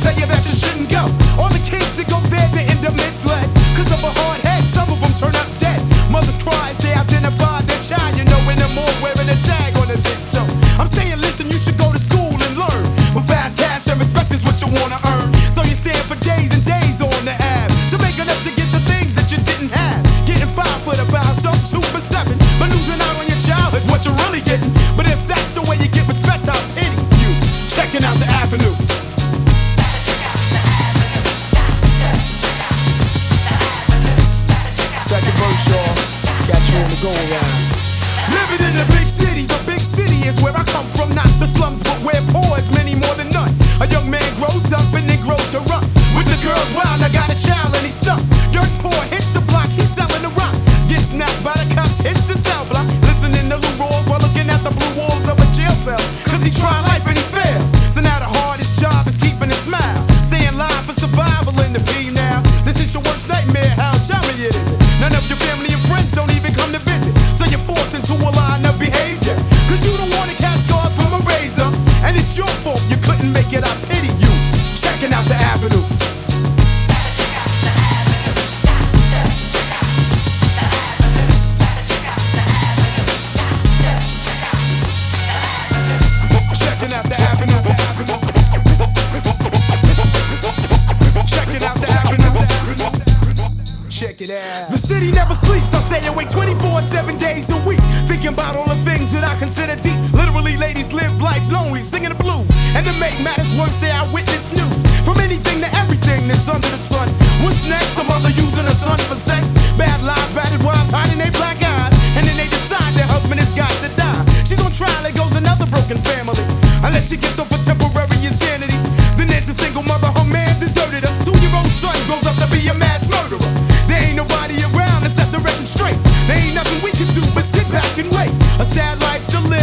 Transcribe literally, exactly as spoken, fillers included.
tell you that you shouldn't go. All the kids that go there, they end up misled. Cause of a hard head, some of them turn up dead. Mothers cry as they identify their child, you know, when they're more wearing a tag on their big toe. I'm saying, listen, you should go to school and learn. With fast cash and respect is what you wanna earn. So you stand for days and days on the ab to make enough to get the things that you didn't have. Getting five for the bow, some two for seven. But losing out on your childhood's what you're really getting. But if that's the way you get respect, I'll pity you. Checking out the avenue. Second verse, y'all. Got you on the go around. Living in a big city, the big city is where I come from. Not the slums, but where poor is many more than none. A young man grows up and then grows to run. With the girls wild, I got a child and he's stuck. Dirt poor hits the block, he's selling the rock. Gets snapped by the cops, hits the cell block. Listening to Lou Rawls while looking at the blue walls of a jail cell. Cause he tried life and he failed. So now the hardest job is keeping a smile. Staying live for survival in the P now. This is your worst nightmare, how challenging it is it? None of your family and friends don't even come to visit. So you're forced into a line of behavior. Cause you don't wanna catch scars from a razor. And it's your fault you couldn't make it, I pity you. Checking out the avenue. Checking out the avenue. Checking out the avenue. Check it out. The city never sleeps. I stay awake twenty-four seven days a week, thinking about all the things that I consider deep. Literally, ladies live life lonely, singing the blues. And to make matters worse, they eyewitness news. From anything to everything that's under the sun. What's next? A mother using her son for sex. Bad lives, battered wives, hiding their black eyes. And then they decide their husband has got to die. She's on trial, there goes another broken family. Unless she gets up for temporary insanity. Then there's a single mother, her man deserted her. Two-year-old son grows up to be a mass murderer. There ain't nobody around to set the record straight. There ain't nothing we can do but sit back and wait. A sad life to live.